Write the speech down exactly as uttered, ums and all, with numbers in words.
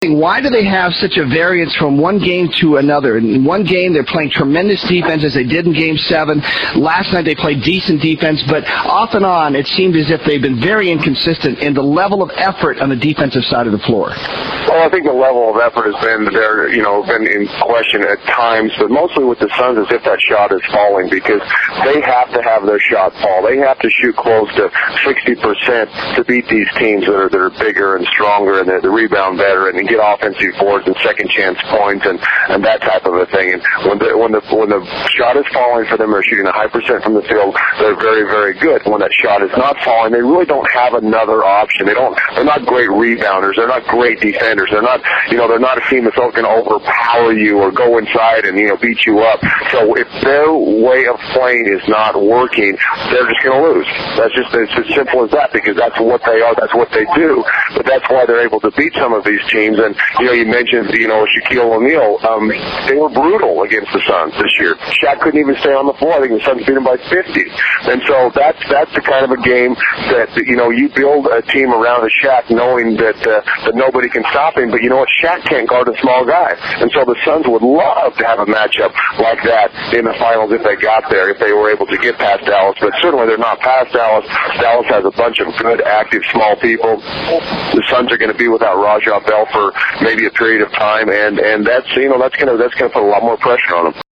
Why do they have such a variance from one game to another? In one game, they're playing tremendous defense, as they did in Game seven. Last night, they played decent defense, but off and on, it seemed as if they've been very inconsistent in the level of effort on the defensive side of the floor. Well, I think the level of effort has been there, you know, been in question at times, but mostly with the Suns as if that shot is falling, because they have to have their shot fall. They have to shoot close to sixty percent to beat these teams that are that are bigger and stronger and the rebound better and get offensive boards and second chance points and, and that type of a thing. And when the when the when the shot is falling for them, they're shooting a high percent from the field. They're very very good. When that shot is not falling, they really don't have another option. They don't. They're not great rebounders. They're not great defenders. They're not. You know, they're not a team that's going to overpower you or go inside and you know beat you up. So if their way of playing is not working, they're just going to lose. That's just it's as simple as that, because that's what they are. That's what they do. But that's why they're able to beat some of these teams. And you know, you mentioned you know Shaquille O'Neal. Um, they were brutal against the Suns this year. Shaq couldn't even stay on the floor. I think the Suns beat him by fifty. And so that's that's the kind of a game that you know you build a team around a Shaq, knowing that uh, that nobody can stop him. But you know what? Shaq can't guard a small guy. And so the Suns would love to have a matchup like that in the finals if they got there, if they were able to get past Dallas. But certainly they're not past Dallas. Dallas has a bunch of good, active, small people. The Suns are going to be without Raja Bell for maybe a period of time, and and that's you know that's going to that's going to put a lot more pressure on them.